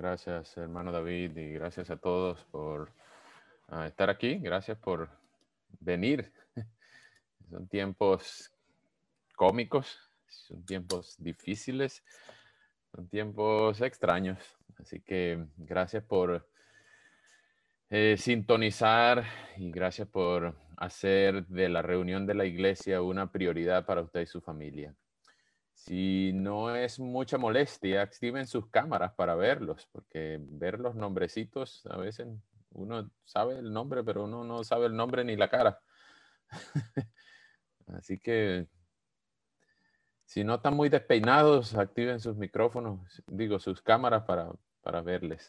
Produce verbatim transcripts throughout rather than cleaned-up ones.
Gracias, hermano David, y gracias a todos por uh, estar aquí. Gracias por venir. Son tiempos cómicos, son tiempos difíciles, son tiempos extraños. Así que gracias por eh, sintonizar y gracias por hacer de la reunión de la iglesia una prioridad para usted y su familia. Si no es mucha molestia, activen sus cámaras para verlos, porque ver los nombrecitos, a veces uno sabe el nombre, pero uno no sabe el nombre ni la cara. Así que si no están muy despeinados, activen sus micrófonos, digo, sus cámaras para, para verles.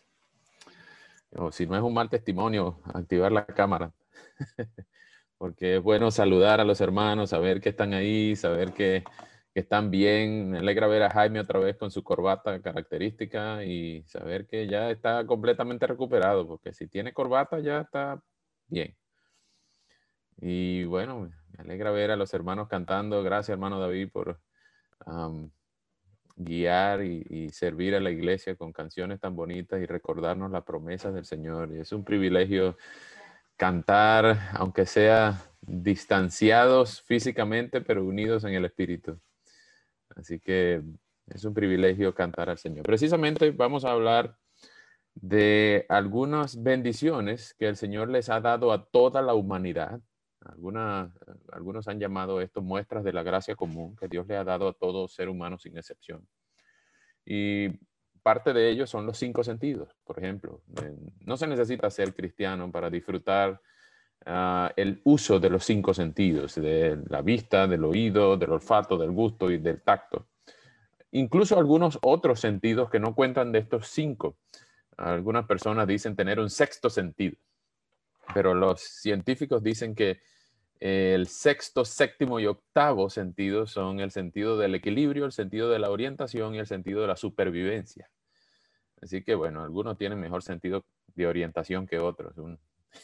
O si no es un mal testimonio, activar la cámara. Porque es bueno saludar a los hermanos, saber que están ahí, saber que, que están bien. Me alegra ver a Jaime otra vez con su corbata característica y saber que ya está completamente recuperado, porque si tiene corbata ya está bien. Y bueno, me alegra ver a los hermanos cantando. Gracias, hermano David, por um, guiar y, y servir a la iglesia con canciones tan bonitas y recordarnos las promesas del Señor. Y es un privilegio cantar, aunque sea distanciados físicamente, pero unidos en el espíritu. Así que es un privilegio cantar al Señor. Precisamente vamos a hablar de algunas bendiciones que el Señor les ha dado a toda la humanidad. Algunas, algunos han llamado esto muestras de la gracia común que Dios le ha dado a todo ser humano sin excepción. Y parte de ellos son los cinco sentidos. Por ejemplo, eh, no se necesita ser cristiano para disfrutar uh, el uso de los cinco sentidos, de la vista, del oído, del olfato, del gusto y del tacto. Incluso algunos otros sentidos que no cuentan de estos cinco. Algunas personas dicen tener un sexto sentido, pero los científicos dicen que el sexto, séptimo y octavo sentido son el sentido del equilibrio, el sentido de la orientación y el sentido de la supervivencia. Así que, bueno, algunos tienen mejor sentido de orientación que otros. Un,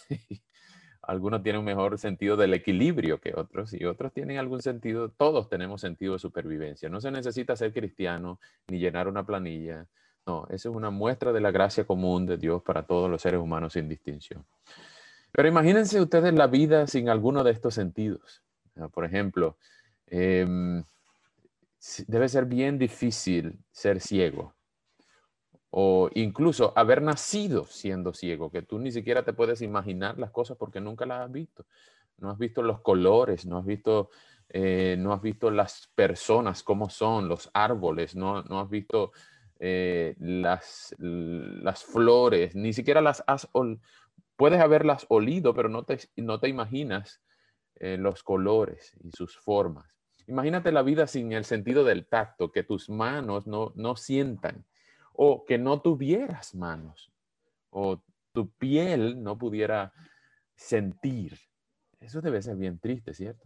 algunos tienen un mejor sentido del equilibrio que otros y otros tienen algún sentido, todos tenemos sentido de supervivencia. No se necesita ser cristiano ni llenar una planilla. No, eso es una muestra de la gracia común de Dios para todos los seres humanos sin distinción. Pero imagínense ustedes la vida sin alguno de estos sentidos. Por ejemplo, eh, debe ser bien difícil ser ciego. O incluso haber nacido siendo ciego, que tú ni siquiera te puedes imaginar las cosas porque nunca las has visto. No has visto los colores, no has visto, eh, no has visto las personas, cómo son, los árboles, no, no has visto eh, las, las flores, ni siquiera las has... Puedes haberlas olido, pero no te, no te imaginas eh, los colores y sus formas. Imagínate la vida sin el sentido del tacto, que tus manos no, no sientan, o que no tuvieras manos, o tu piel no pudiera sentir. Eso debe ser bien triste, ¿cierto?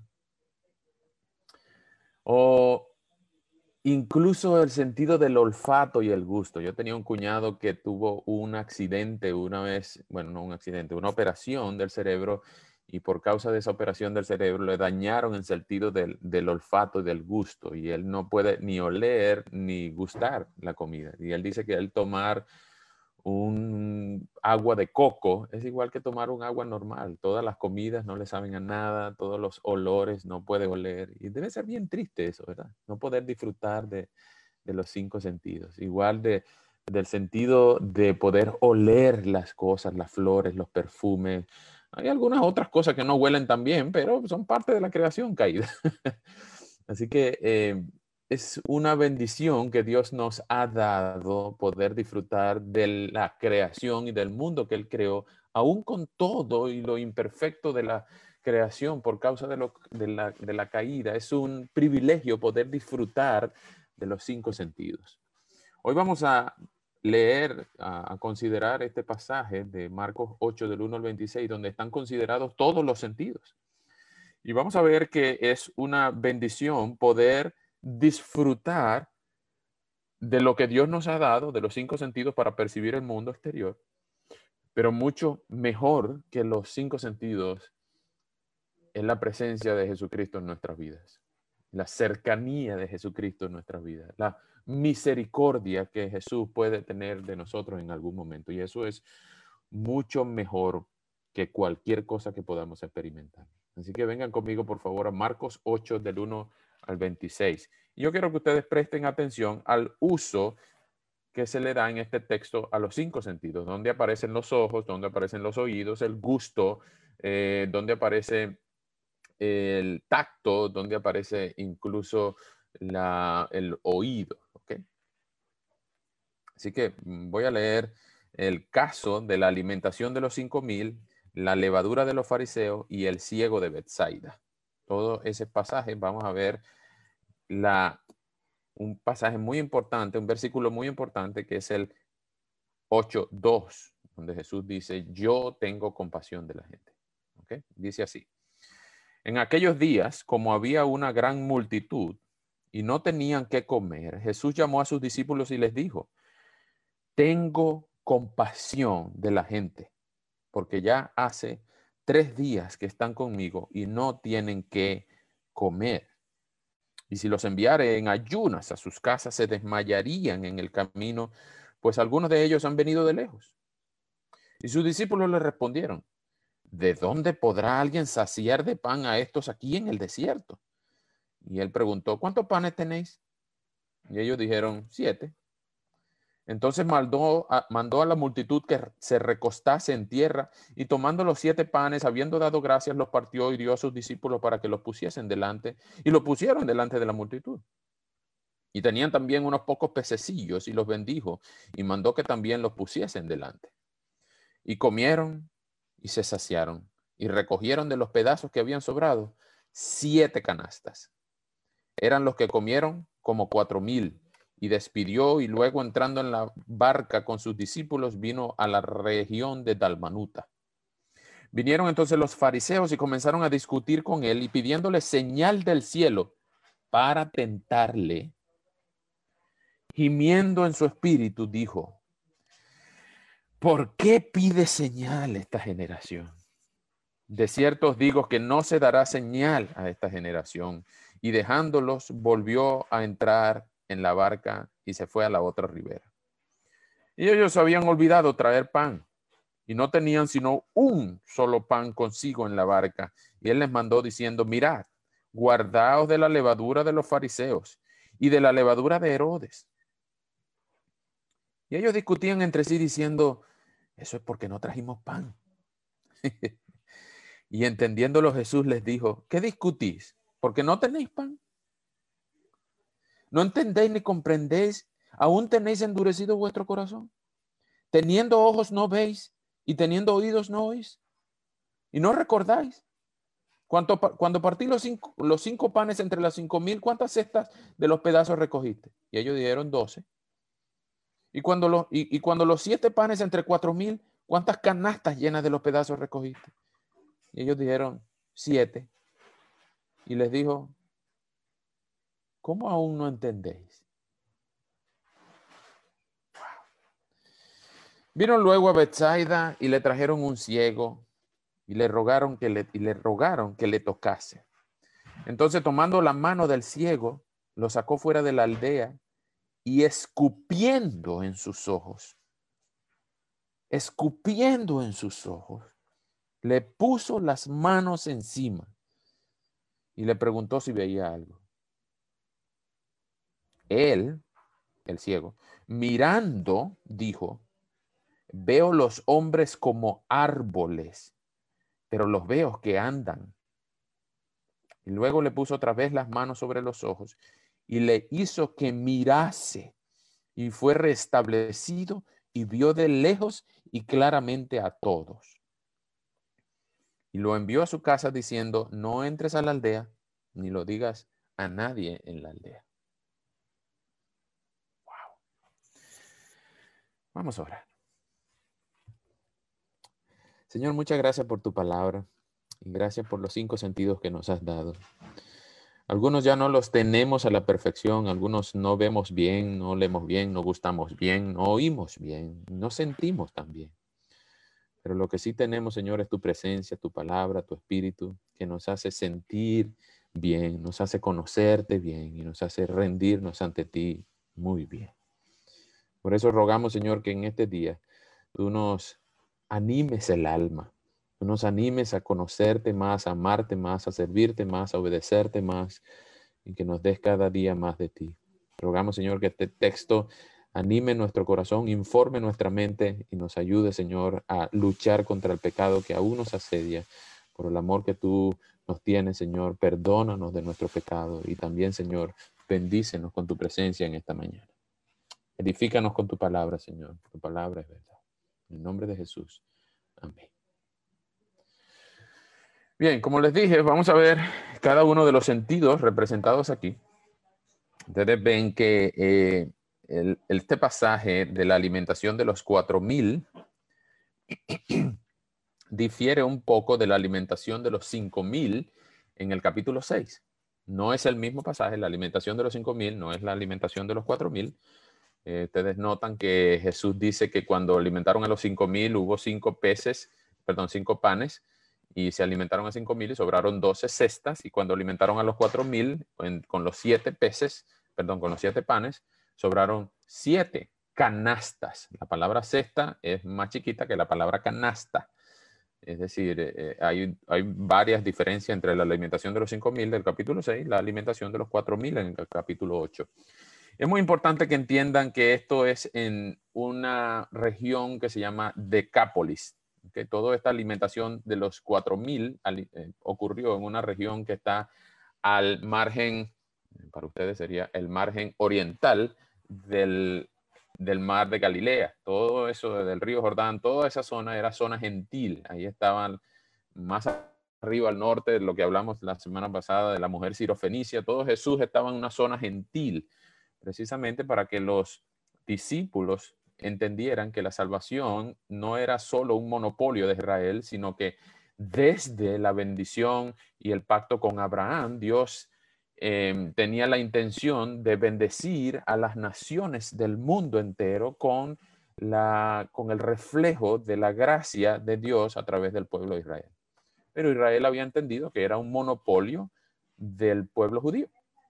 O incluso el sentido del olfato y el gusto. Yo tenía un cuñado que tuvo un accidente una vez, bueno, no un accidente, una operación del cerebro y por causa de esa operación del cerebro le dañaron el sentido del, del olfato y del gusto y él no puede ni oler ni gustar la comida. Y él dice que el tomar un agua de coco es igual que tomar un agua normal. Todas las comidas no le saben a nada, todos los olores no puede oler. Y debe ser bien triste eso, ¿verdad? No poder disfrutar de, de los cinco sentidos. Igual de, del sentido de poder oler las cosas, las flores, los perfumes. Hay algunas otras cosas que no huelen tan bien, pero son parte de la creación caída. Así que eh, es una bendición que Dios nos ha dado poder disfrutar de la creación y del mundo que Él creó, aún con todo y lo imperfecto de la creación por causa de, lo, de, la, de la caída. Es un privilegio poder disfrutar de los cinco sentidos. Hoy vamos a leer, a, a considerar este pasaje de Marcos ocho, del uno al veintiséis, donde están considerados todos los sentidos. Y vamos a ver que es una bendición poder disfrutar de lo que Dios nos ha dado, de los cinco sentidos para percibir el mundo exterior, pero mucho mejor que los cinco sentidos es la presencia de Jesucristo en nuestras vidas. la cercanía de Jesucristo en nuestras vidas, la misericordia que Jesús puede tener de nosotros en algún momento. Y eso es mucho mejor que cualquier cosa que podamos experimentar. Así que vengan conmigo, por favor, a Marcos ocho, del uno al veintiséis. Y yo quiero que ustedes presten atención al uso que se le da en este texto a los cinco sentidos, donde aparecen los ojos, donde aparecen los oídos, el gusto, eh, donde aparece el tacto, donde aparece incluso la, el oído. ¿Okay? Así que voy a leer el caso de la alimentación de los cinco mil, la levadura de los fariseos y el ciego de Betsaida. Todo ese pasaje vamos a ver la, un pasaje muy importante, un versículo muy importante que es el ocho dos, donde Jesús dice, yo tengo compasión de la gente. ¿Okay? Dice así. En aquellos días, como había una gran multitud y no tenían qué comer, Jesús llamó a sus discípulos y les dijo, tengo compasión de la gente, porque ya hace tres días que están conmigo y no tienen qué comer. Y si los enviare en ayunas a sus casas, se desmayarían en el camino, pues algunos de ellos han venido de lejos. Y sus discípulos le respondieron, ¿de dónde podrá alguien saciar de pan a estos aquí en el desierto? Y él preguntó, ¿cuántos panes tenéis? Y ellos dijeron, siete. Entonces mandó a, mandó a la multitud que se recostase en tierra y tomando los siete panes, habiendo dado gracias, los partió y dio a sus discípulos para que los pusiesen delante y los pusieron delante de la multitud. Y tenían también unos pocos pececillos y los bendijo y mandó que también los pusiesen delante. Y comieron y se saciaron y recogieron de los pedazos que habían sobrado siete canastas. Eran los que comieron como cuatro mil. Y despidió y luego entrando en la barca con sus discípulos vino a la región de Dalmanuta. Vinieron entonces los fariseos y comenzaron a discutir con él y pidiéndole señal del cielo para tentarle. Gimiendo en su espíritu dijo, ¿por qué pide señal esta generación? De cierto os digo que no se dará señal a esta generación. Y dejándolos volvió a entrar en la barca y se fue a la otra ribera. Y ellos habían olvidado traer pan y no tenían sino un solo pan consigo en la barca. Y él les mandó diciendo, mirad, guardaos de la levadura de los fariseos y de la levadura de Herodes. Y ellos discutían entre sí diciendo, eso es porque no trajimos pan. Y entendiéndolo Jesús les dijo, ¿qué discutís? ¿Porque no tenéis pan? ¿No entendéis ni comprendéis? ¿Aún tenéis endurecido vuestro corazón? Teniendo ojos no veis y teniendo oídos no oís. ¿Y no recordáis? Cuando, cuando partí los cinco, los cinco panes entre las cinco mil, ¿cuántas cestas de los pedazos recogiste? Y ellos dijeron doce. Y cuando, los, y, y cuando los siete panes entre cuatro mil, ¿cuántas canastas llenas de los pedazos recogiste? Y ellos dijeron siete. Y les dijo, ¿cómo aún no entendéis? Wow. Vieron luego a Betsaida y le trajeron un ciego y le rogaron que le, y le rogaron que le tocase. Entonces, tomando la mano del ciego, lo sacó fuera de la aldea y escupiendo en sus ojos, escupiendo en sus ojos, le puso las manos encima y le preguntó si veía algo. Él, el ciego, mirando, dijo, veo los hombres como árboles, pero los veo que andan. Y luego le puso otra vez las manos sobre los ojos y le hizo que mirase y fue restablecido y vio de lejos y claramente a todos. Y lo envió a su casa diciendo, no entres a la aldea ni lo digas a nadie en la aldea. Wow. Vamos a orar. Señor, muchas gracias por tu palabra y gracias por los cinco sentidos que nos has dado. Algunos ya no los tenemos a la perfección, algunos no vemos bien, no leemos bien, no gustamos bien, no oímos bien, no sentimos tan bien. Pero lo que sí tenemos, Señor, es tu presencia, tu palabra, tu espíritu, que nos hace sentir, bien, nos hace conocerte bien y nos hace rendirnos ante ti muy bien. Por eso rogamos, Señor, que en este día tú nos animes el alma, tú nos animes a conocerte más, a amarte más, a servirte más, a obedecerte más y que nos des cada día más de ti. Rogamos, Señor, que este texto anime nuestro corazón, informe nuestra mente y nos ayude, Señor, a luchar contra el pecado que aún nos asedia. Por el amor que tú nos tienes, Señor, perdónanos de nuestro pecado y también, Señor, bendícenos con tu presencia en esta mañana. Edifícanos con tu palabra, Señor. Tu palabra es verdad. En el nombre de Jesús. Amén. Bien, como les dije, vamos a ver cada uno de los sentidos representados aquí. Ustedes ven que eh, el, este pasaje de la alimentación de los cuatro mil difiere un poco de la alimentación de los cinco mil en el capítulo seis. No es el mismo pasaje, la alimentación de los cinco mil no es la alimentación de los cuatro mil. Eh, ustedes notan que Jesús dice que cuando alimentaron a los cinco mil hubo cinco peces, perdón, cinco panes, y se alimentaron a cinco mil y sobraron doce cestas, y cuando alimentaron a los cuatro mil con los siete peces, perdón, con los siete panes, sobraron siete canastas. La palabra cesta es más chiquita que la palabra canasta. Es decir, eh, hay, hay varias diferencias entre la alimentación de los cinco mil del capítulo seis y la alimentación de los cuatro mil en el capítulo ocho. Es muy importante que entiendan que esto es en una región que se llama Decápolis. Que toda esta alimentación de los cuatro mil eh, ocurrió en una región que está al margen, para ustedes sería el margen oriental del, del mar de Galilea. Todo eso del río Jordán, toda esa zona era zona gentil. Ahí estaban más arriba al norte de lo que hablamos la semana pasada de la mujer sirofenicia. Todo Jesús estaba en una zona gentil, precisamente para que los discípulos entendieran que la salvación no era solo un monopolio de Israel, sino que desde la bendición y el pacto con Abraham, Dios eh, tenía la intención de bendecir a las naciones del mundo entero con, la, con el reflejo de la gracia de Dios a través del pueblo de Israel. Pero Israel había entendido que era un monopolio del pueblo judío.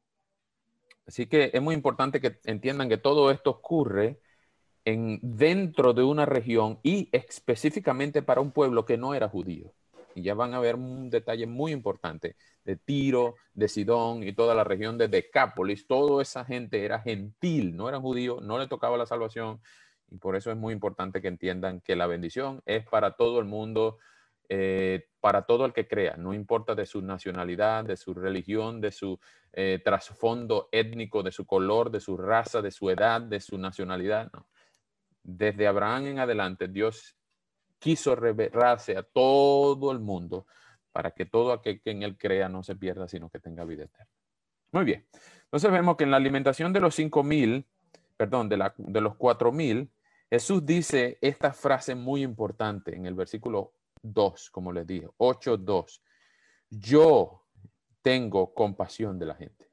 Así que es muy importante que entiendan que todo esto ocurre en, dentro de una región y específicamente para un pueblo que no era judío. Y ya van a ver un detalle muy importante de Tiro, de Sidón y toda la región de Decápolis. Toda esa gente era gentil, no eran judíos, no le tocaba la salvación. Y por eso es muy importante que entiendan que la bendición es para todo el mundo, eh, para todo el que crea, no importa de su nacionalidad, de su religión, de su eh, trasfondo étnico, de su color, de su raza, de su edad, de su nacionalidad. No. Desde Abraham en adelante, Dios quiso revelarse a todo el mundo para que todo aquel que en él crea no se pierda, sino que tenga vida eterna. Muy bien. Entonces vemos que en la alimentación de los cinco mil, perdón, de, la, de los cuatro mil, Jesús dice esta frase muy importante en el versículo dos, como les dije, ocho dos. Yo tengo compasión de la gente.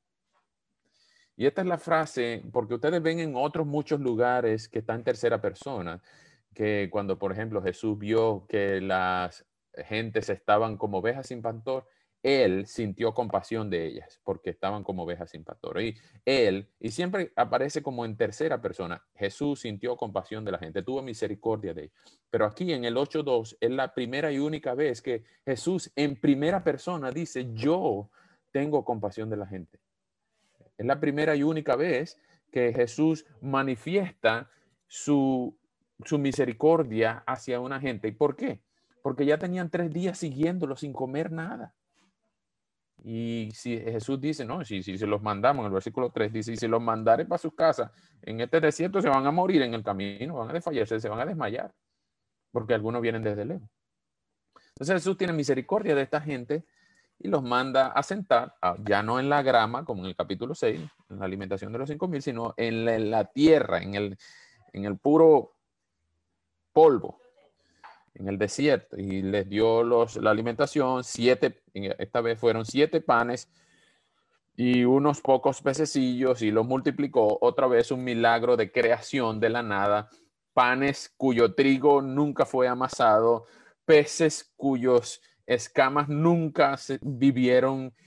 Y esta es la frase, porque ustedes ven en otros muchos lugares que está en tercera persona, que cuando, por ejemplo, Jesús vio que las gentes estaban como ovejas sin pastor, él sintió compasión de ellas porque estaban como ovejas sin pastor. Y él, y siempre aparece como en tercera persona, Jesús sintió compasión de la gente, tuvo misericordia de ellos. Pero aquí en el ocho dos es la primera y única vez que Jesús en primera persona dice, yo tengo compasión de la gente. Es la primera y única vez que Jesús manifiesta su, su misericordia hacia una gente. ¿Y por qué? Porque ya tenían tres días siguiéndolo sin comer nada. Y si Jesús dice, no, si, si se los mandamos, en el versículo tres dice, y si los mandare para sus casas, en este desierto se van a morir en el camino, van a desfallecer, se van a desmayar, porque algunos vienen desde lejos. Entonces Jesús tiene misericordia de esta gente y los manda a sentar, ya no en la grama, como en el capítulo seis, en la alimentación de los cinco mil, sino en la, en la tierra, en el, en el puro polvo, en el desierto. Y les dio los, la alimentación, siete, esta vez fueron siete panes y unos pocos pececillos, y los multiplicó. Otra vez un milagro de creación de la nada. Panes cuyo trigo nunca fue amasado, peces cuyos escamas nunca se vivieron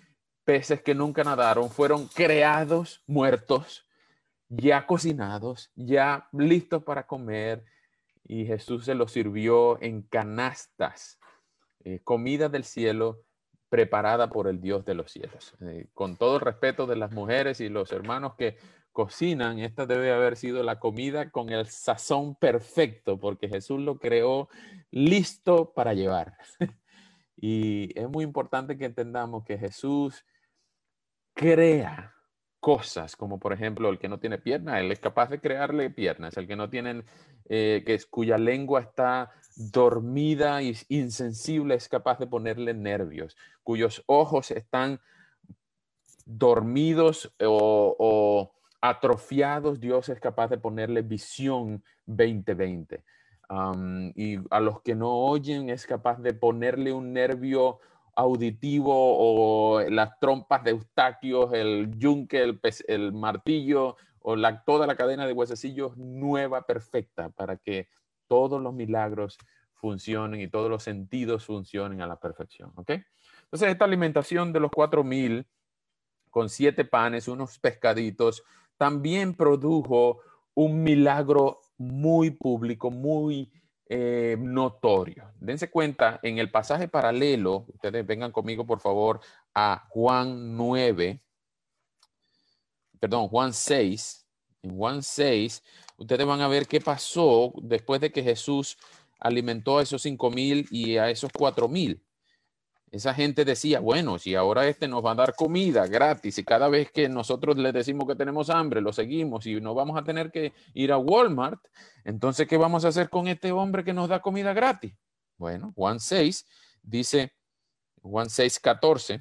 peces que nunca nadaron, fueron creados muertos, ya cocinados, ya listos para comer, y Jesús se los sirvió en canastas, eh, comida del cielo preparada por el Dios de los cielos. Eh, con todo el respeto de las mujeres y los hermanos que cocinan, esta debe haber sido la comida con el sazón perfecto, porque Jesús lo creó listo para llevar. Y es muy importante que entendamos que Jesús crea cosas, como por ejemplo el que no tiene piernas, él es capaz de crearle piernas, el que no tiene, eh, que es, cuya lengua está dormida y insensible, es capaz de ponerle nervios, cuyos ojos están dormidos o, o atrofiados, Dios es capaz de ponerle visión veinte veinte. Um, y a los que no oyen es capaz de ponerle un nervio auditivo o las trompas de Eustaquio, el yunque, el, el martillo o la, toda la cadena de huesecillos nueva, perfecta, para que todos los milagros funcionen y todos los sentidos funcionen a la perfección. ¿Okay? Entonces esta alimentación de los cuatro mil con siete panes, unos pescaditos, también produjo un milagro muy público, muy eh, notorio. Dense cuenta, en el pasaje paralelo, ustedes vengan conmigo por favor a Juan nueve, perdón, Juan seis. En Juan seis, ustedes van a ver qué pasó después de que Jesús alimentó a esos cinco mil y a esos cuatro mil. Esa gente decía, bueno, si ahora este nos va a dar comida gratis y cada vez que nosotros le decimos que tenemos hambre, lo seguimos y no vamos a tener que ir a Walmart, entonces, ¿qué vamos a hacer con este hombre que nos da comida gratis? Bueno, Juan seis dice, Juan seis, catorce,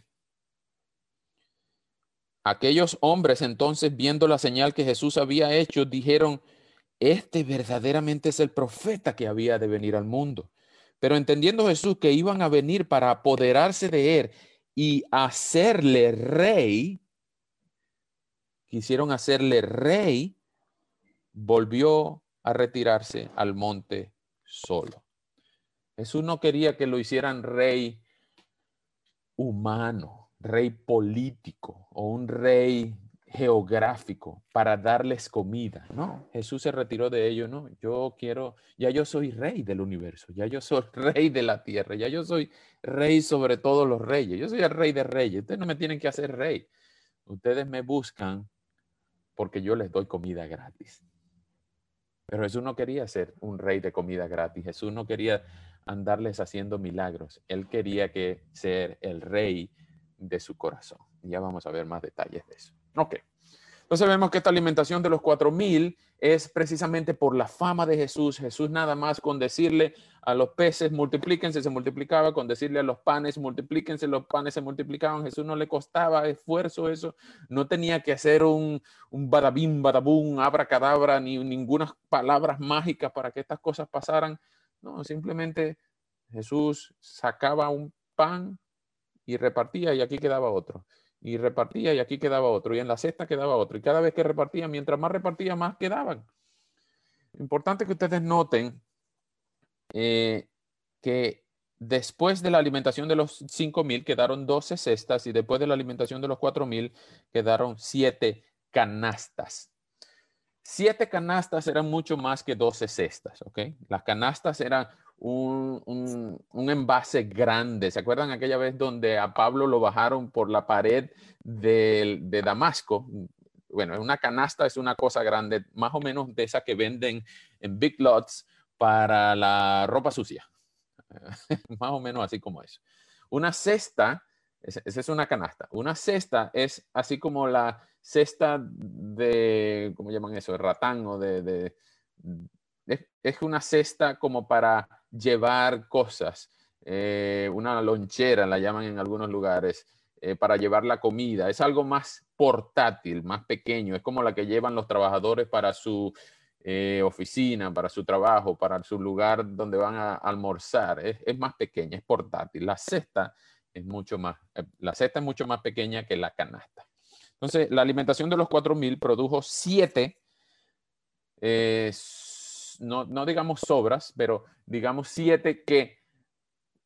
aquellos hombres entonces, viendo la señal que Jesús había hecho, dijeron, este verdaderamente es el profeta que había de venir al mundo. Pero entendiendo Jesús que iban a venir para apoderarse de él y hacerle rey, quisieron hacerle rey, volvió a retirarse al monte solo. Jesús no quería que lo hicieran rey humano, rey político o un rey geográfico para darles comida. No, Jesús se retiró de ello. No, yo quiero, ya yo soy rey del universo, ya yo soy rey de la tierra, ya yo soy rey sobre todos los reyes, yo soy el rey de reyes. Ustedes no me tienen que hacer rey. Ustedes me buscan porque yo les doy comida gratis. Pero Jesús no quería ser un rey de comida gratis. Jesús no quería andarles haciendo milagros. Él quería que ser el rey de su corazón. Y ya vamos a ver más detalles de eso. Ok. Entonces vemos que esta alimentación de los cuatro mil es precisamente por la fama de Jesús. Jesús nada más con decirle a los peces multiplíquense, se multiplicaba. Con decirle a los panes multiplíquense, los panes se multiplicaban. Jesús no le costaba esfuerzo eso. No tenía que hacer un, un badabim, badabum, abracadabra, ni ninguna palabras mágicas para que estas cosas pasaran. No, simplemente Jesús sacaba un pan y repartía y aquí quedaba otro. Y repartía y aquí quedaba otro. Y en la cesta quedaba otro. Y cada vez que repartía, mientras más repartía, más quedaban. Importante que ustedes noten eh, que después de la alimentación de los cinco mil quedaron doce cestas y después de la alimentación de los cuatro mil quedaron siete canastas. Siete canastas eran mucho más que doce cestas, ¿ok? Las canastas eran un, un, un envase grande. ¿Se acuerdan aquella vez donde a Pablo lo bajaron por la pared de, de Damasco? Bueno, una canasta es una cosa grande, más o menos de esa que venden en Big Lots para la ropa sucia. Más o menos así como eso. Una cesta, esa es una canasta. Una cesta es así como la cesta de, ¿cómo llaman eso? De ratán o de... de es, es una cesta como para llevar cosas. Eh, una lonchera la llaman en algunos lugares. Eh, para llevar la comida. Es algo más portátil, más pequeño. Es como la que llevan los trabajadores para su eh, oficina, para su trabajo, para su lugar donde van a almorzar. Es, es más pequeña, es portátil. La cesta es mucho más, eh, la cesta es mucho más pequeña que la canasta. Entonces, la alimentación de los cuatro mil produjo siete, eh, no, no digamos sobras, pero digamos siete que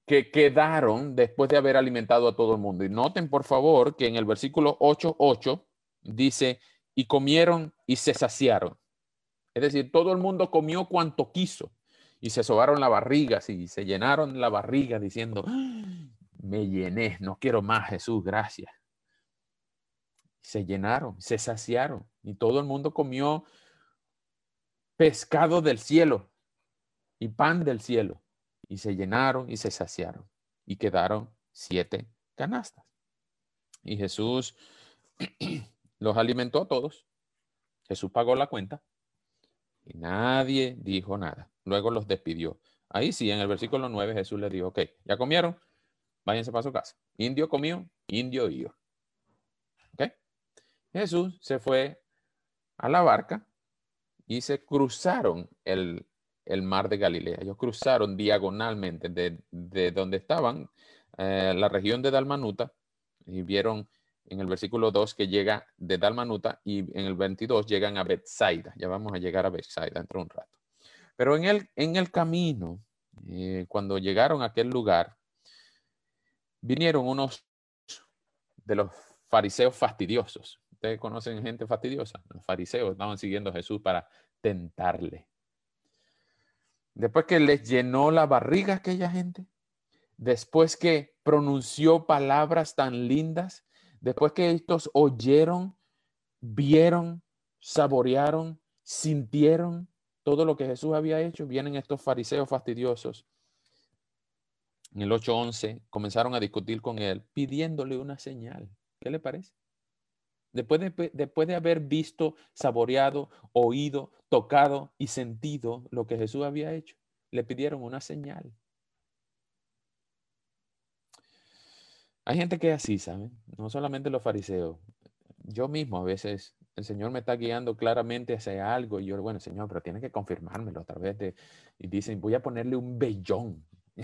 que quedaron después de haber alimentado a todo el mundo. Y noten, por favor, que en el versículo ocho ocho dice, y comieron y se saciaron. Es decir, todo el mundo comió cuanto quiso y se sobaron la barriga, y se llenaron la barriga diciendo, me llené, no quiero más, Jesús, gracias. Se llenaron, se saciaron y todo el mundo comió pescado del cielo y pan del cielo y se llenaron y se saciaron y quedaron siete canastas. Y Jesús los alimentó a todos. Jesús pagó la cuenta y nadie dijo nada. Luego los despidió. Ahí sí, en el versículo nueve Jesús les dijo, ok, ya comieron, váyanse para su casa. Indio comió, indio iba. ¿Ok? Jesús se fue a la barca y se cruzaron el, el mar de Galilea. Ellos cruzaron diagonalmente de, de donde estaban, eh, la región de Dalmanuta, y vieron en el versículo dos que llega de Dalmanuta y en el veintidós llegan a Betsaida. Ya vamos a llegar a Betsaida dentro de un rato. Pero en el, en el camino, eh, cuando llegaron a aquel lugar, vinieron unos de los fariseos fastidiosos. ¿Ustedes conocen gente fastidiosa? Los fariseos estaban siguiendo a Jesús para tentarle. Después que les llenó la barriga aquella gente, después que pronunció palabras tan lindas, después que estos oyeron, vieron, saborearon, sintieron todo lo que Jesús había hecho, vienen estos fariseos fastidiosos. En el ocho once comenzaron a discutir con él, pidiéndole una señal. ¿Qué le parece? Después de, después de haber visto, saboreado, oído, tocado y sentido lo que Jesús había hecho, le pidieron una señal. Hay gente que es así, ¿saben? No solamente los fariseos. Yo mismo a veces, el Señor me está guiando claramente hacia algo y yo, bueno, Señor, pero tiene que confirmármelo a través de... Y dicen, voy a ponerle un vellón.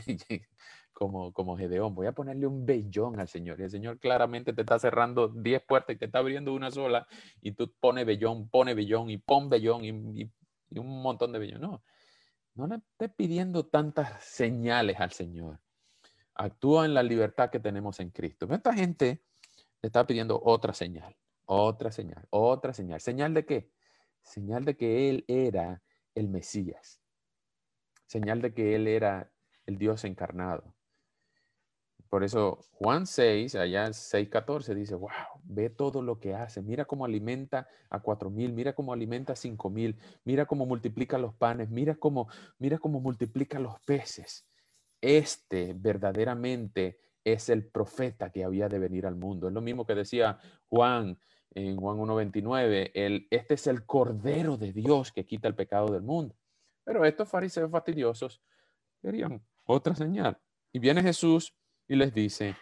Como, como Gedeón, voy a ponerle un vellón al Señor. Y el Señor claramente te está cerrando diez puertas y te está abriendo una sola. Y tú pones vellón, pone vellón y pon vellón y, y, y un montón de vellón. No, no le estés pidiendo tantas señales al Señor. Actúa en la libertad que tenemos en Cristo. Esta gente le está pidiendo otra señal, otra señal, otra señal. ¿Señal de qué? Señal de que Él era el Mesías. Señal de que Él era el Dios encarnado. Por eso Juan seis, allá seis catorce dice, wow, ve todo lo que hace. Mira cómo alimenta a cuatro mil, mira cómo alimenta a cinco mil, mira cómo multiplica los panes, mira cómo, mira cómo multiplica los peces. Este verdaderamente es el profeta que había de venir al mundo. Es lo mismo que decía Juan en Juan uno veintinueve, el, este es el Cordero de Dios que quita el pecado del mundo. Pero estos fariseos fastidiosos querían otra señal. Y viene Jesús y les dice,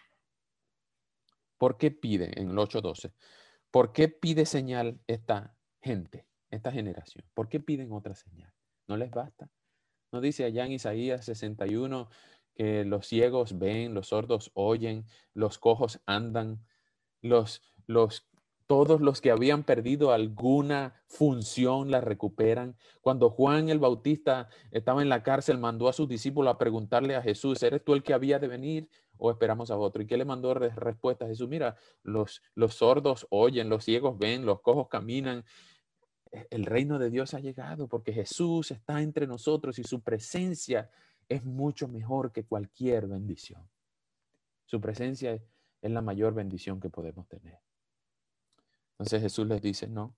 ¿por qué pide en el ocho doce? ¿Por qué pide señal esta gente, esta generación? ¿Por qué piden otra señal? ¿No les basta? ¿No dice allá en Isaías sesenta y uno que los ciegos ven, los sordos oyen, los cojos andan, los, los, todos los que habían perdido alguna función la recuperan? Cuando Juan el Bautista estaba en la cárcel, mandó a sus discípulos a preguntarle a Jesús, ¿eres tú el que había de venir o esperamos a otro? ¿Y qué le mandó de respuesta a Jesús? Mira, los, los sordos oyen, los ciegos ven, los cojos caminan. El reino de Dios ha llegado porque Jesús está entre nosotros y su presencia es mucho mejor que cualquier bendición. Su presencia es la mayor bendición que podemos tener. Entonces Jesús les dice, no,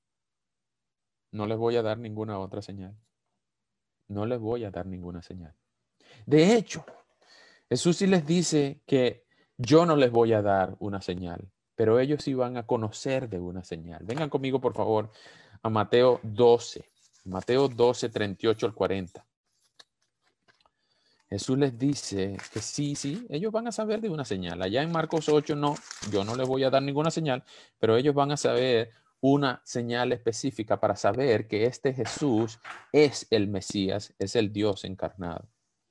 no les voy a dar ninguna otra señal. No les voy a dar ninguna señal. De hecho, Jesús sí les dice que yo no les voy a dar una señal, pero ellos sí van a conocer de una señal. Vengan conmigo, por favor, a Mateo doce. Mateo doce, treinta y ocho al cuarenta. Jesús les dice que sí, sí, ellos van a saber de una señal. Allá en Marcos ocho, no, yo no les voy a dar ninguna señal, pero ellos van a saber una señal específica para saber que este Jesús es el Mesías, es el Dios encarnado.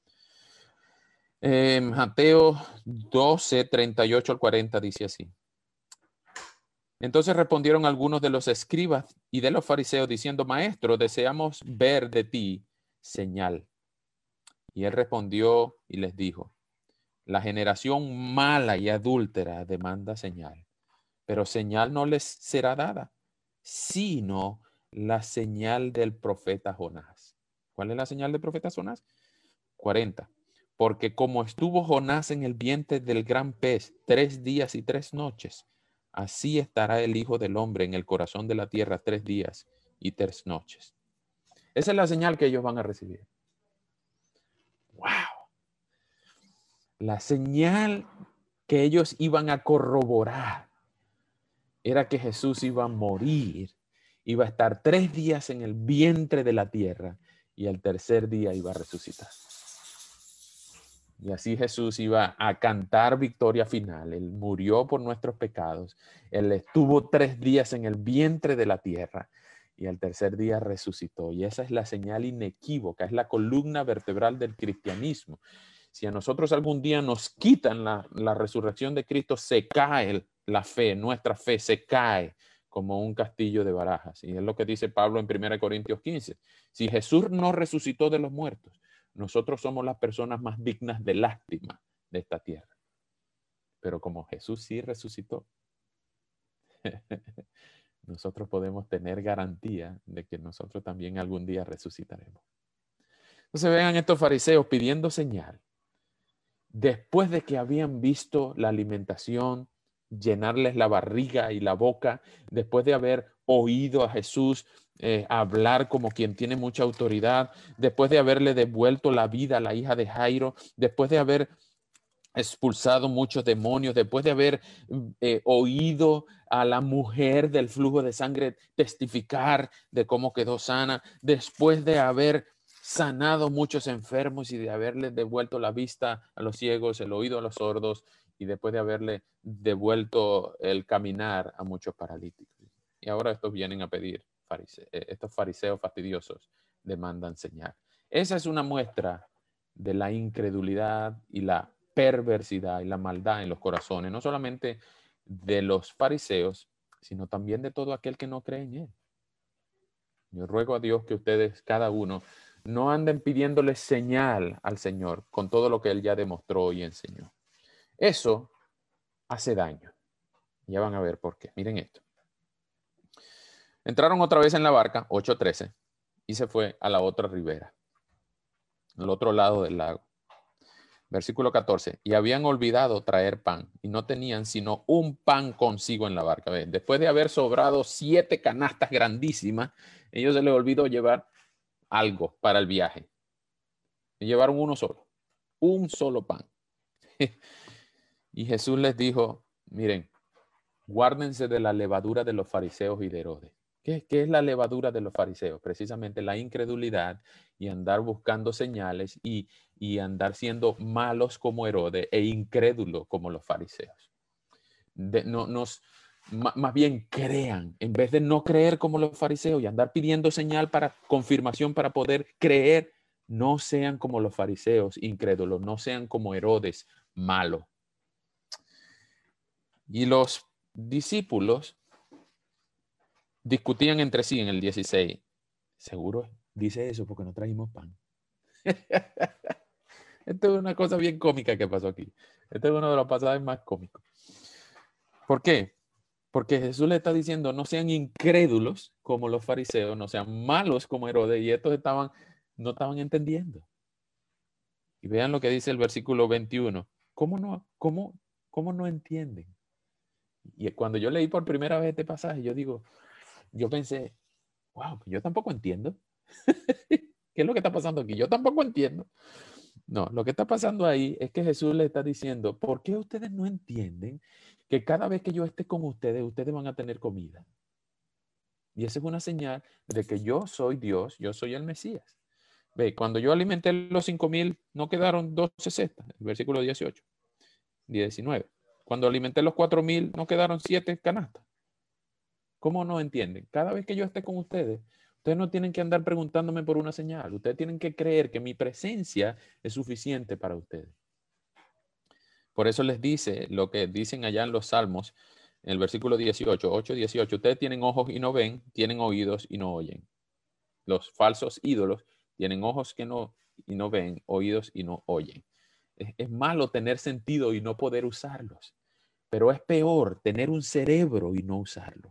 Eh, Mateo doce, treinta y ocho al cuarenta dice así. Entonces respondieron algunos de los escribas y de los fariseos diciendo, Maestro, deseamos ver de ti señal. Y él respondió y les dijo, La generación mala y adúltera demanda señal, pero señal no les será dada, sino la señal del profeta Jonás. ¿Cuál es la señal del profeta Jonás? cuarenta. Porque como estuvo Jonás en el vientre del gran pez tres días y tres noches, así estará el Hijo del Hombre en el corazón de la tierra tres días y tres noches. Esa es la señal que ellos van a recibir. ¡Wow! La señal que ellos iban a corroborar era que Jesús iba a morir, iba a estar tres días en el vientre de la tierra y al tercer día iba a resucitar. Y así Jesús iba a cantar victoria final. Él murió por nuestros pecados. Él estuvo tres días en el vientre de la tierra y al tercer día resucitó. Y esa es la señal inequívoca, es la columna vertebral del cristianismo. Si a nosotros algún día nos quitan la, la resurrección de Cristo, se cae la fe, nuestra fe se cae como un castillo de barajas. Y es lo que dice Pablo en primera Corintios quince. Si Jesús no resucitó de los muertos, nosotros somos las personas más dignas de lástima de esta tierra. Pero como Jesús sí resucitó, nosotros podemos tener garantía de que nosotros también algún día resucitaremos. Entonces vean estos fariseos pidiendo señal. Después de que habían visto la alimentación, llenarles la barriga y la boca, después de haber oído a Jesús eh, hablar como quien tiene mucha autoridad, después de haberle devuelto la vida a la hija de Jairo, después de haber expulsado muchos demonios, después de haber eh, oído a la mujer del flujo de sangre testificar de cómo quedó sana, después de haber sanado muchos enfermos y de haberle devuelto la vista a los ciegos, el oído a los sordos y después de haberle devuelto el caminar a muchos paralíticos. Y ahora estos vienen a pedir, farise- estos fariseos fastidiosos demandan señal. Esa es una muestra de la incredulidad y la perversidad y la maldad en los corazones, no solamente de los fariseos, sino también de todo aquel que no cree en él. Yo ruego a Dios que ustedes, cada uno, no anden pidiéndole señal al Señor con todo lo que Él ya demostró y enseñó. Eso hace daño. Ya van a ver por qué. Miren esto. Entraron otra vez en la barca, ocho trece, y se fue a la otra ribera, al otro lado del lago. Versículo catorce. Y habían olvidado traer pan, y no tenían sino un pan consigo en la barca. ¿Ven? Después de haber sobrado siete canastas grandísimas, ellos se les olvidó llevar algo para el viaje. Y llevaron uno solo, un solo pan. Y Jesús les dijo, miren, guárdense de la levadura de los fariseos y de Herodes. ¿Qué, ¿Qué es la levadura de los fariseos? Precisamente la incredulidad y andar buscando señales y, y andar siendo malos como Herodes e incrédulos como los fariseos. De, no, nos, más bien crean, en vez de no creer como los fariseos y andar pidiendo señal para confirmación para poder creer, no sean como los fariseos incrédulos, no sean como Herodes malo. Y los discípulos discutían entre sí en el dieciséis. Seguro dice eso porque no trajimos pan. Esto es una cosa bien cómica que pasó aquí. Este es uno de los pasajes más cómicos. ¿Por qué? Porque Jesús le está diciendo, no sean incrédulos como los fariseos, no sean malos como Herodes, y estos estaban, no estaban entendiendo. Y vean lo que dice el versículo veintiuno. ¿Cómo no, cómo, cómo no entienden? Y cuando yo leí por primera vez este pasaje, yo digo, yo pensé, wow, yo tampoco entiendo. ¿Qué es lo que está pasando aquí? Yo tampoco entiendo. No, lo que está pasando ahí es que Jesús le está diciendo, ¿por qué ustedes no entienden que cada vez que yo esté con ustedes, ustedes van a tener comida? Y esa es una señal de que yo soy Dios, yo soy el Mesías. Ve, cuando yo alimenté los cinco mil, no quedaron doce cestas, el versículo dieciocho, diecinueve. Cuando alimenté los cuatro mil, no quedaron siete canastas. ¿Cómo no entienden? Cada vez que yo esté con ustedes, ustedes no tienen que andar preguntándome por una señal. Ustedes tienen que creer que mi presencia es suficiente para ustedes. Por eso les dice lo que dicen allá en los Salmos, en el versículo dieciocho, ocho, dieciocho. Ustedes tienen ojos y no ven, tienen oídos y no oyen. Los falsos ídolos tienen ojos que no, y no ven, oídos y no oyen. Es, es malo tener sentido y no poder usarlos. Pero es peor tener un cerebro y no usarlo.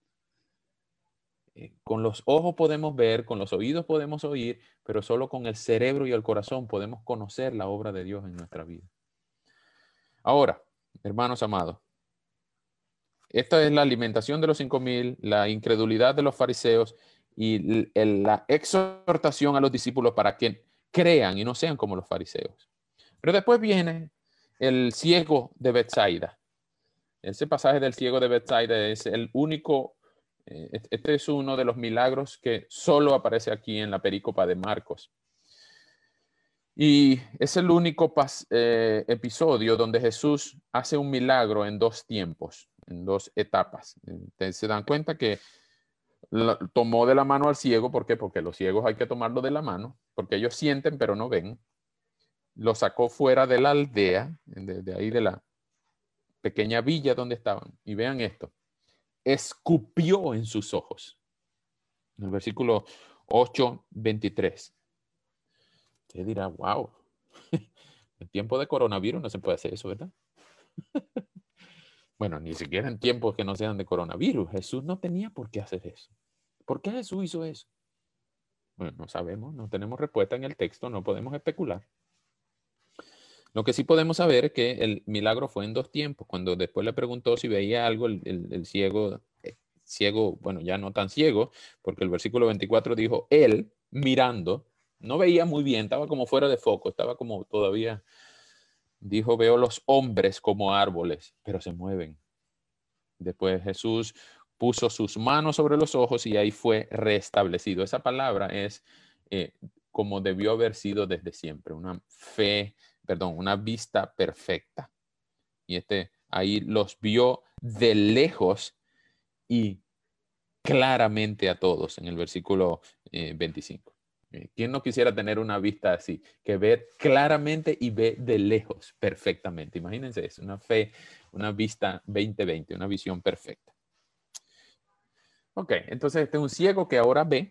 Eh, con los ojos podemos ver, con los oídos podemos oír, pero solo con el cerebro y el corazón podemos conocer la obra de Dios en nuestra vida. Ahora, hermanos amados, esta es la alimentación de los cinco mil, la incredulidad de los fariseos y el, la exhortación a los discípulos para que crean y no sean como los fariseos. Pero después viene el ciego de Betsaida. Ese pasaje del ciego de Betsaida es el único, eh, este es uno de los milagros que solo aparece aquí en la perícopa de Marcos. Y es el único pas, eh, episodio donde Jesús hace un milagro en dos tiempos, en dos etapas. Ustedes se dan cuenta que lo, tomó de la mano al ciego. ¿Por qué? Porque los ciegos hay que tomarlo de la mano, porque ellos sienten pero no ven. Lo sacó fuera de la aldea, de, de ahí de la pequeña villa donde estaban. Y vean esto. Escupió en sus ojos. En el versículo ocho, veintitrés. Usted dirá, wow. En tiempo de coronavirus no se puede hacer eso, ¿verdad? Bueno, ni siquiera en tiempos que no sean de coronavirus. Jesús no tenía por qué hacer eso. ¿Por qué Jesús hizo eso? Bueno, no sabemos, no tenemos respuesta en el texto, no podemos especular. Lo que sí podemos saber es que el milagro fue en dos tiempos. Cuando después le preguntó si veía algo, el, el, el ciego, eh, ciego, bueno, ya no tan ciego, porque el versículo veinticuatro dijo, él mirando, no veía muy bien, estaba como fuera de foco, estaba como todavía... Dijo, veo los hombres como árboles, pero se mueven. Después Jesús puso sus manos sobre los ojos y ahí fue restablecido. Esa palabra es eh, como debió haber sido desde siempre, una fe, perdón, una vista perfecta. Y este ahí los vio de lejos y claramente a todos en el versículo eh, veinticinco. ¿Quién no quisiera tener una vista así? Que ve claramente y ve de lejos perfectamente. Imagínense eso, una fe, una vista veinte veinte, una visión perfecta. Ok, entonces este es un ciego que ahora ve,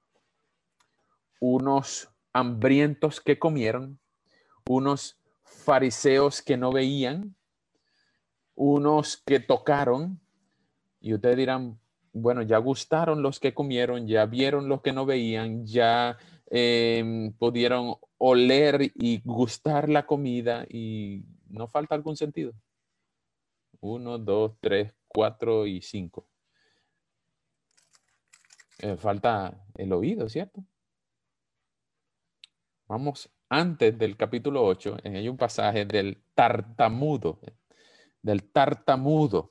unos hambrientos que comieron, unos fariseos que no veían, unos que tocaron, y ustedes dirán, bueno, ya gustaron los que comieron, ya vieron los que no veían, ya eh, pudieron oler y gustar la comida y no falta algún sentido. Uno, dos, tres, cuatro y cinco. Eh, falta el oído, ¿cierto? Vamos, antes del capítulo ocho, hay un pasaje del tartamudo, del tartamudo.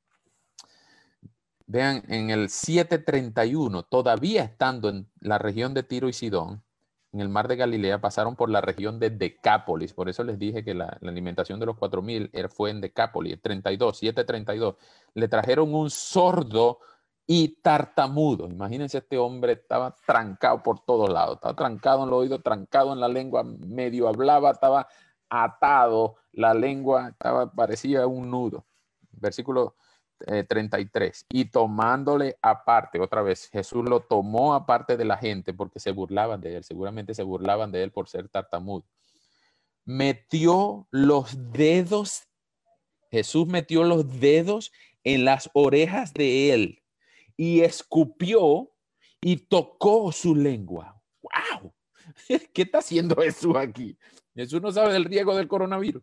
Vean, en el siete treinta y uno, todavía estando en la región de Tiro y Sidón, en el mar de Galilea, pasaron por la región de Decápolis. Por eso les dije que la, la alimentación de los cuatro mil fue en Decápolis, treinta y dos, siete treinta y dos. Le trajeron un sordo y tartamudo. Imagínense, este hombre estaba trancado por todos lados. Estaba trancado en el oído, trancado en la lengua, medio hablaba, estaba atado, la lengua estaba, parecía un nudo. Versículo Eh, treinta y tres, y tomándole aparte, otra vez, Jesús lo tomó aparte de la gente porque se burlaban de él, seguramente se burlaban de él por ser tartamudo. Metió los dedos, Jesús metió los dedos en las orejas de él y escupió y tocó su lengua. ¡Wow! ¿Qué está haciendo Jesús aquí? Jesús no sabe del riesgo del coronavirus.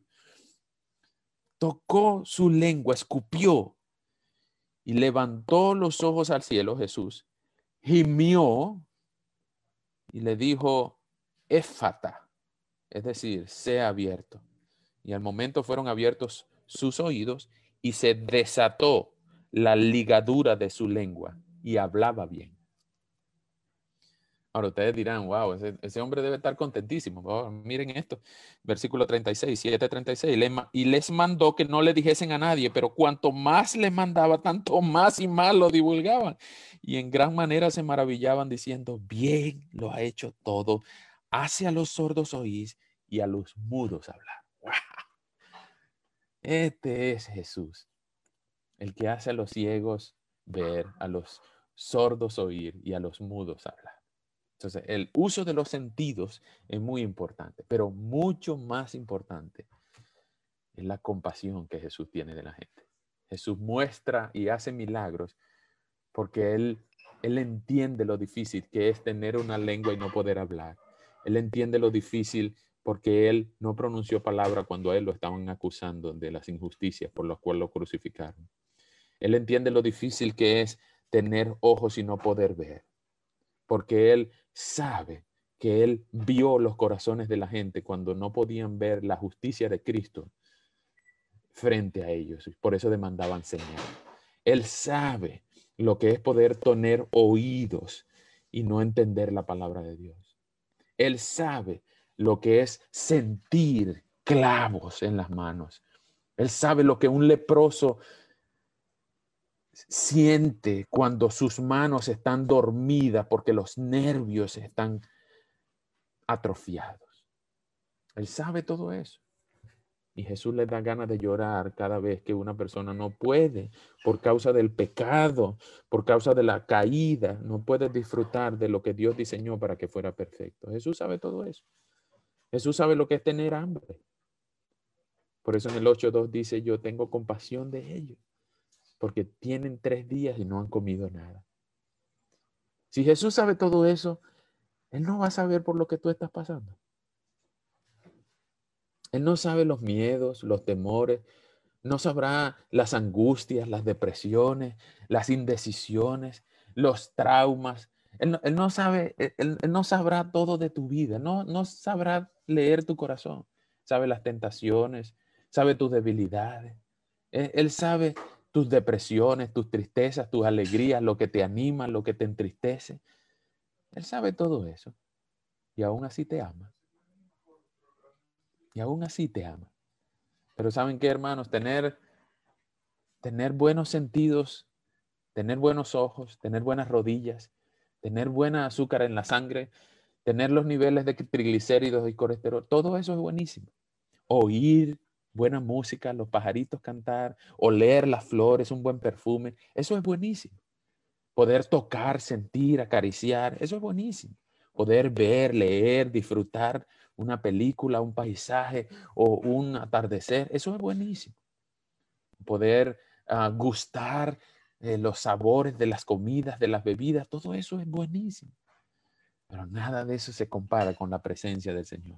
Tocó su lengua, escupió. Y levantó los ojos al cielo, Jesús, gimió y le dijo, éfata, es decir, sea abierto. Y al momento fueron abiertos sus oídos y se desató la ligadura de su lengua y hablaba bien. Ahora ustedes dirán, wow, ese, ese hombre debe estar contentísimo. Oh, miren esto, versículo treinta y seis, siete treinta y seis. Y les mandó que no le dijesen a nadie, pero cuanto más les mandaba, tanto más y más lo divulgaban. Y en gran manera se maravillaban diciendo, bien lo ha hecho todo. Hace a los sordos oír y a los mudos hablar. Wow. Este es Jesús, el que hace a los ciegos ver, a los sordos oír y a los mudos hablar. Entonces, el uso de los sentidos es muy importante, pero mucho más importante es la compasión que Jesús tiene de la gente. Jesús muestra y hace milagros porque Él, él entiende lo difícil que es tener una lengua y no poder hablar. Él entiende lo difícil porque Él no pronunció palabra cuando a Él lo estaban acusando de las injusticias por las cuales lo crucificaron. Él entiende lo difícil que es tener ojos y no poder ver, porque Él sabe que Él vio los corazones de la gente cuando no podían ver la justicia de Cristo frente a ellos. Por eso demandaban señal. Él sabe lo que es poder tener oídos y no entender la palabra de Dios. Él sabe lo que es sentir clavos en las manos. Él sabe lo que un leproso siente cuando sus manos están dormidas porque los nervios están atrofiados. Él sabe todo eso. Y Jesús le da ganas de llorar cada vez que una persona no puede, por causa del pecado, por causa de la caída, no puede disfrutar de lo que Dios diseñó para que fuera perfecto. Jesús sabe todo eso. Jesús sabe lo que es tener hambre. Por eso en el ocho dos dice, yo tengo compasión de ellos, porque tienen tres días y no han comido nada. Si Jesús sabe todo eso, Él no va a saber por lo que tú estás pasando. Él no sabe los miedos, los temores, no sabrá las angustias, las depresiones, las indecisiones, los traumas. Él no, él no sabe, él, él no sabrá todo de tu vida, no, no sabrá leer tu corazón. Sabe las tentaciones, sabe tus debilidades. Él, él sabe tus depresiones, tus tristezas, tus alegrías, lo que te anima, lo que te entristece. Él sabe todo eso y aún así te ama. Y aún así te ama. Pero ¿saben qué, hermanos? Tener, tener buenos sentidos, tener buenos ojos, tener buenas rodillas, tener buena azúcar en la sangre, tener los niveles de triglicéridos y colesterol, todo eso es buenísimo. Oír buena música, los pajaritos cantar, oler las flores, un buen perfume, eso es buenísimo. Poder tocar, sentir, acariciar, eso es buenísimo. Poder ver, leer, disfrutar una película, un paisaje o un atardecer, eso es buenísimo. Poder uh, gustar eh, los sabores de las comidas, de las bebidas, todo eso es buenísimo. Pero nada de eso se compara con la presencia del Señor.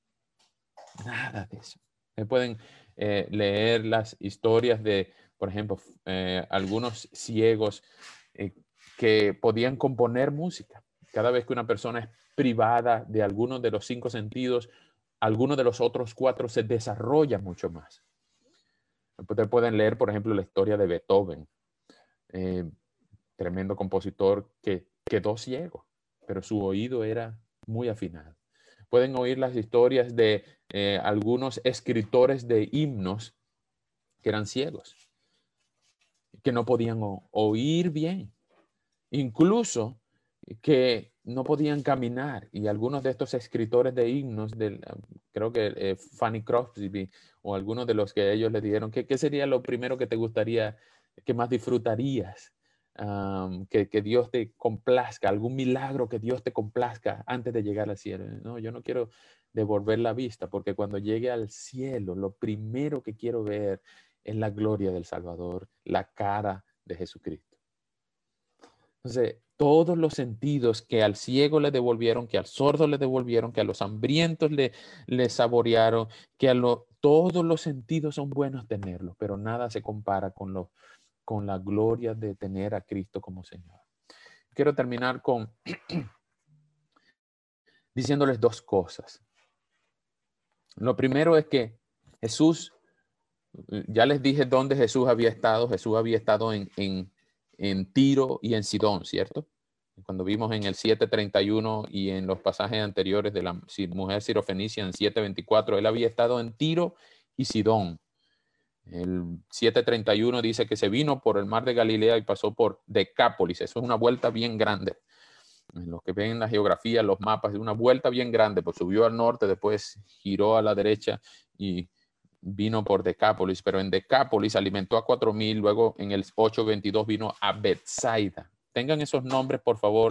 Nada de eso. Se pueden eh, leer las historias de, por ejemplo, eh, algunos ciegos eh, que podían componer música. Cada vez que una persona es privada de alguno de los cinco sentidos, alguno de los otros cuatro se desarrolla mucho más. Ustedes pueden leer, por ejemplo, la historia de Beethoven, eh, tremendo compositor que quedó ciego, pero su oído era muy afinado. Pueden oír las historias de eh, algunos escritores de himnos que eran ciegos, que no podían oír bien, incluso que no podían caminar. Y algunos de estos escritores de himnos, del, creo que eh, Fanny Crosby o algunos de los que ellos le dijeron, ¿qué, qué sería lo primero que te gustaría, que más disfrutarías? Um, que, que Dios te complazca, algún milagro que Dios te complazca antes de llegar al cielo. No, yo no quiero devolver la vista, porque cuando llegue al cielo, lo primero que quiero ver es la gloria del Salvador, la cara de Jesucristo. Entonces, todos los sentidos que al ciego le devolvieron, que al sordo le devolvieron, que a los hambrientos le, le saborearon, que a lo, todos los sentidos son buenos tenerlos, pero nada se compara con, lo, con la gloria de tener a Cristo como Señor. Quiero terminar con diciéndoles dos cosas. Lo primero es que Jesús, ya les dije dónde Jesús había estado. Jesús había estado en, en, en Tiro y en Sidón, ¿cierto? Cuando vimos en el siete treinta y uno y en los pasajes anteriores de la mujer sirofenicia en siete veinticuatro, él había estado en Tiro y Sidón. El siete treinta y uno dice que se vino por el mar de Galilea y pasó por Decápolis. Eso es una vuelta bien grande. En los que ven la geografía, los mapas, es una vuelta bien grande, pues subió al norte, después giró a la derecha y vino por Decápolis, pero en Decápolis alimentó a cuatro mil, luego en el ocho veintidós vino a Betsaida. Tengan esos nombres, por favor,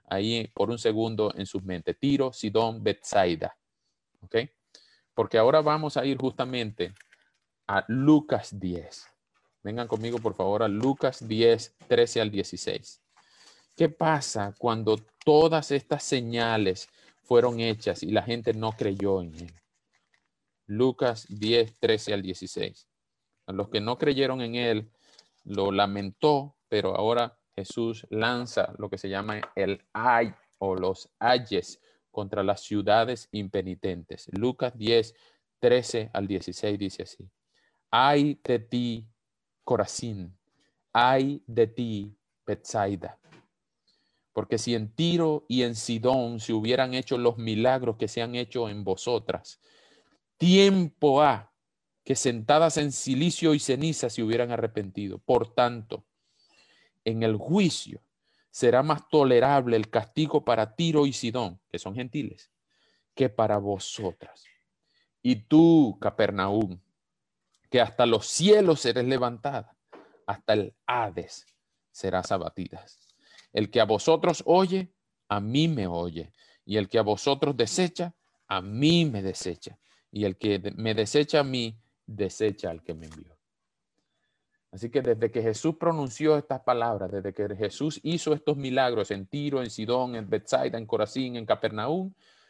ahí por un segundo en sus mentes. Tiro, Sidón, Betsaida. ¿Ok? Porque ahora vamos a ir justamente a Lucas diez. Vengan conmigo, por favor, a Lucas diez, trece al dieciséis. ¿Qué pasa cuando todas estas señales fueron hechas y la gente no creyó en él? Lucas diez, trece al dieciséis. A los que no creyeron en él, lo lamentó, pero ahora Jesús lanza lo que se llama el ay o los ayes contra las ciudades impenitentes. Lucas diez, trece al dieciséis dice así. Ay de ti, Corazín, ay de ti, Betsaida. Porque si en Tiro y en Sidón se hubieran hecho los milagros que se han hecho en vosotras, tiempo ha que sentadas en silicio y ceniza se hubieran arrepentido. Por tanto, en el juicio será más tolerable el castigo para Tiro y Sidón, que son gentiles, que para vosotras. Y tú, Capernaum, que hasta los cielos serás levantada, hasta el Hades serás abatida. El que a vosotros oye, a mí me oye, y el que a vosotros desecha, a mí me desecha, y el que me desecha a mí, desecha al que me envió. Así que desde que Jesús pronunció estas palabras, desde que Jesús hizo estos milagros en Tiro, en Sidón, en Betsaida, en Corazín, en Capernaum,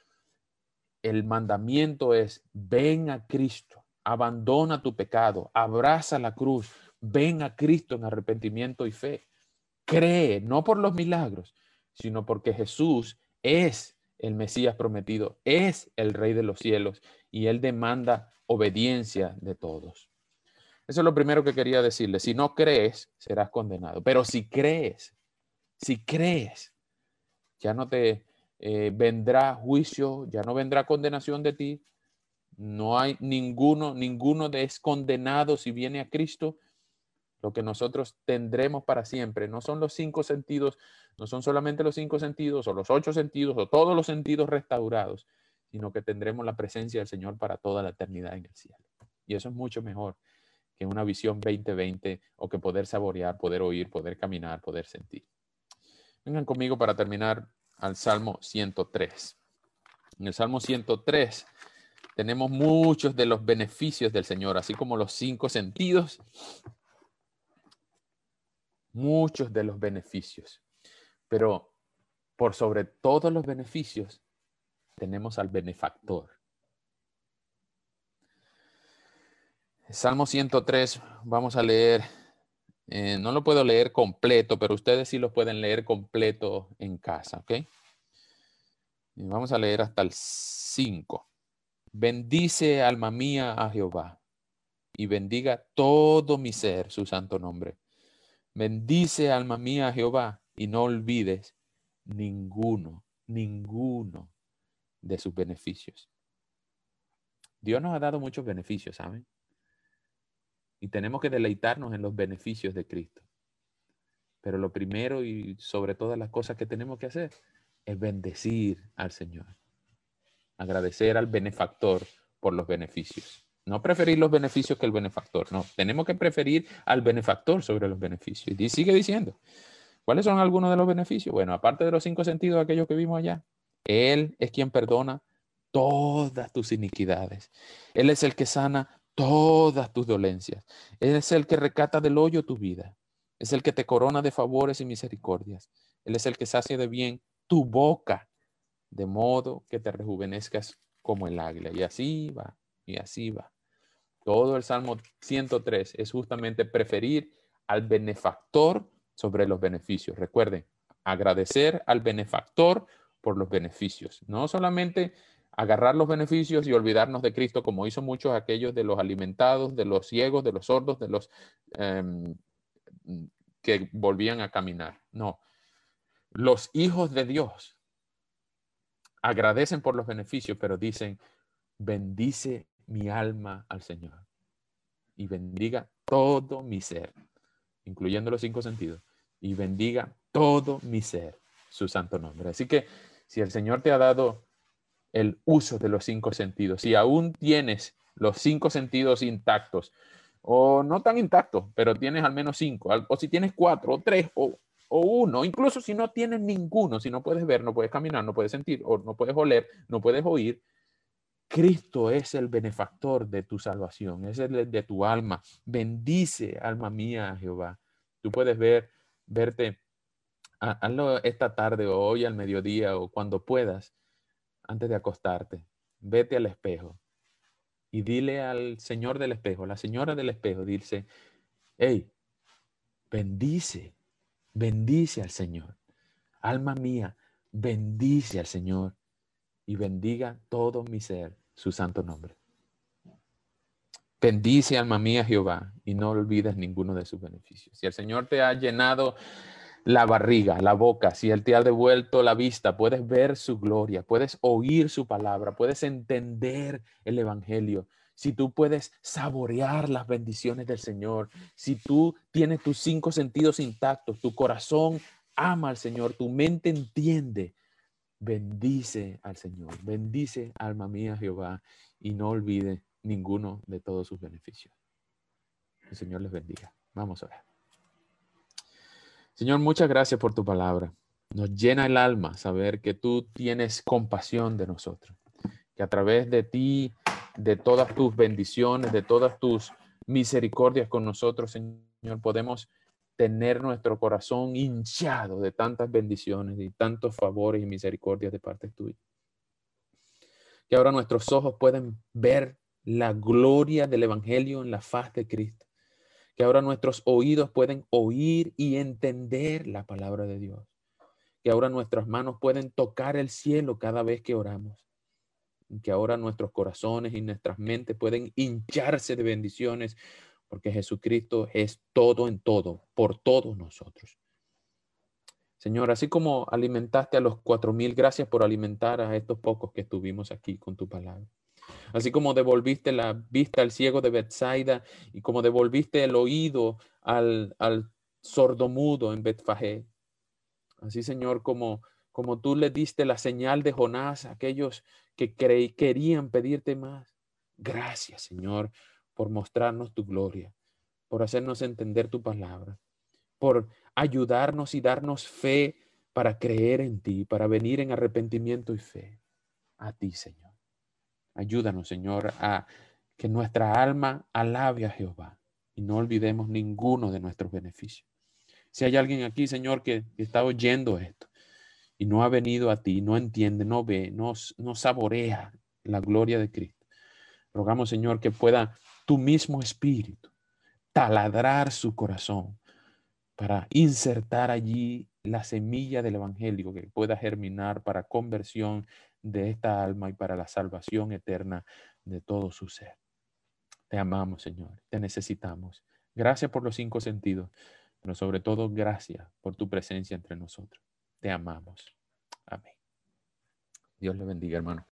el mandamiento es: ven a Cristo, abandona tu pecado, abraza la cruz, ven a Cristo en arrepentimiento y fe. Cree, no por los milagros, sino porque Jesús es el Mesías prometido, es el Rey de los cielos y Él demanda obediencia de todos. Eso es lo primero que quería decirle. Si no crees, serás condenado. Pero si crees, si crees, ya no te eh, vendrá juicio, ya no vendrá condenación de ti. No hay ninguno, ninguno de es condenado si viene a Cristo. Lo que nosotros tendremos para siempre no son los cinco sentidos, no son solamente los cinco sentidos o los ocho sentidos o todos los sentidos restaurados, sino que tendremos la presencia del Señor para toda la eternidad en el cielo. Y eso es mucho mejor que una visión veinte veinte o que poder saborear, poder oír, poder caminar, poder sentir. Vengan conmigo para terminar al Salmo ciento tres. En el Salmo ciento tres tenemos muchos de los beneficios del Señor, así como los cinco sentidos. Muchos de los beneficios, pero por sobre todos los beneficios tenemos al benefactor. Salmo ciento tres, vamos a leer, eh, no lo puedo leer completo, pero ustedes sí lo pueden leer completo en casa, ¿ok? Y vamos a leer hasta el cinco. Bendice, alma mía, a Jehová, y bendiga todo mi ser su santo nombre. Bendice, alma mía, a Jehová, y no olvides ninguno, ninguno de sus beneficios. Dios nos ha dado muchos beneficios, ¿saben? Y tenemos que deleitarnos en los beneficios de Cristo. Pero lo primero y sobre todas las cosas que tenemos que hacer es bendecir al Señor. Agradecer al benefactor por los beneficios. No preferir los beneficios que el benefactor. No, tenemos que preferir al benefactor sobre los beneficios. Y sigue diciendo, ¿cuáles son algunos de los beneficios? Bueno, aparte de los cinco sentidos, aquellos que vimos allá, Él es quien perdona todas tus iniquidades. Él es el que sana todas tus dolencias. Él es el que rescata del hoyo tu vida. Es el que te corona de favores y misericordias. Él es el que sacia de bien tu boca, de modo que te rejuvenezcas como el águila. Y así va, y así va. Todo el Salmo ciento tres es justamente preferir al benefactor sobre los beneficios. Recuerden, agradecer al benefactor por los beneficios. No solamente agarrar los beneficios y olvidarnos de Cristo, como hizo muchos aquellos de los alimentados, de los ciegos, de los sordos, de los um, que volvían a caminar. No. Los hijos de Dios agradecen por los beneficios, pero dicen, bendice mi alma al Señor y bendiga todo mi ser, incluyendo los cinco sentidos, y bendiga todo mi ser, su santo nombre. Así que si el Señor te ha dado el uso de los cinco sentidos, si aún tienes los cinco sentidos intactos, o no tan intactos, pero tienes al menos cinco, o si tienes cuatro, o tres, o, o uno, incluso si no tienes ninguno, si no puedes ver, no puedes caminar, no puedes sentir, o no puedes oler, no puedes oír, Cristo es el benefactor de tu salvación, es el de tu alma. Bendice, alma mía, a Jehová. Tú puedes ver, verte, hazlo esta tarde o hoy al mediodía o cuando puedas, antes de acostarte. Vete al espejo y dile al señor del espejo, la señora del espejo, dice, hey, bendice, bendice al Señor. Alma mía, bendice al Señor y bendiga todo mi ser su santo nombre. Bendice, alma mía, Jehová, y no olvides ninguno de sus beneficios. Si el Señor te ha llenado la barriga, la boca, si Él te ha devuelto la vista, puedes ver su gloria, puedes oír su palabra, puedes entender el evangelio. Si tú puedes saborear las bendiciones del Señor, si tú tienes tus cinco sentidos intactos, tu corazón ama al Señor, tu mente entiende, bendice al Señor, bendice, alma mía, Jehová, y no olvide ninguno de todos sus beneficios. El Señor les bendiga. Vamos a orar. Señor, muchas gracias por tu palabra. Nos llena el alma saber que tú tienes compasión de nosotros, que a través de ti, de todas tus bendiciones, de todas tus misericordias con nosotros, Señor, podemos tener nuestro corazón hinchado de tantas bendiciones y tantos favores y misericordias de parte tuya. Que ahora nuestros ojos pueden ver la gloria del evangelio en la faz de Cristo. Que ahora nuestros oídos pueden oír y entender la palabra de Dios. Que ahora nuestras manos pueden tocar el cielo cada vez que oramos. Que ahora nuestros corazones y nuestras mentes pueden hincharse de bendiciones, porque Jesucristo es todo en todo, por todos nosotros. Señor, así como alimentaste a los cuatro mil, gracias por alimentar a estos pocos que estuvimos aquí con tu palabra. Así como devolviste la vista al ciego de Betsaida y como devolviste el oído al, al sordomudo en Betfagé. Así, Señor, como, como tú le diste la señal de Jonás a aquellos que creí, querían pedirte más. Gracias, Señor, por mostrarnos tu gloria, por hacernos entender tu palabra, por ayudarnos y darnos fe para creer en ti, para venir en arrepentimiento y fe. A ti, Señor. Ayúdanos, Señor, a que nuestra alma alabe a Jehová y no olvidemos ninguno de nuestros beneficios. Si hay alguien aquí, Señor, que está oyendo esto y no ha venido a ti, no entiende, no ve, no, no saborea la gloria de Cristo, rogamos, Señor, que pueda tu mismo Espíritu taladrar su corazón para insertar allí la semilla del evangelio que pueda germinar para conversión de esta alma y para la salvación eterna de todo su ser. Te amamos, Señor, te necesitamos. Gracias por los cinco sentidos, pero sobre todo gracias por tu presencia entre nosotros. Te amamos. Amén. Dios le bendiga, hermano.